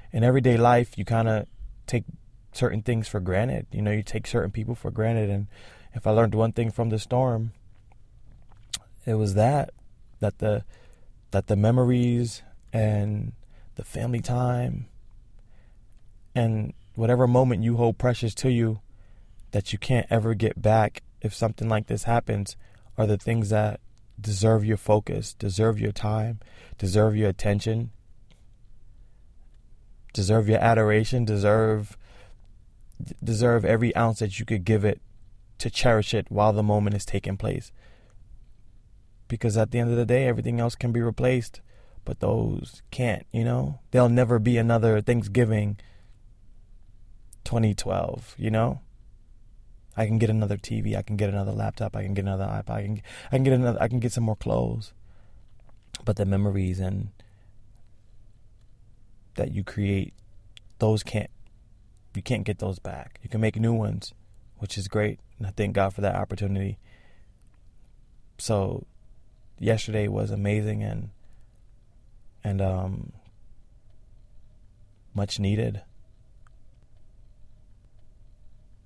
in everyday life, you kind of take certain things for granted. You know, you take certain people for granted. And if I learned one thing from the storm, it was that the memories and the family time and whatever moment you hold precious to you that you can't ever get back if something like this happens are the things that deserve your focus, deserve your time, deserve your attention, deserve your adoration, deserve every ounce that you could give it to cherish it while the moment is taking place. Because at the end of the day, everything else can be replaced, but those can't, you know? There'll never be another Thanksgiving 2012, you know? I can get another TV, I can get another laptop, I can get another iPod, I can get some more clothes. But the memories and that you create, you can't get those back. You can make new ones, which is great, and I thank God for that opportunity. So yesterday was amazing and much needed.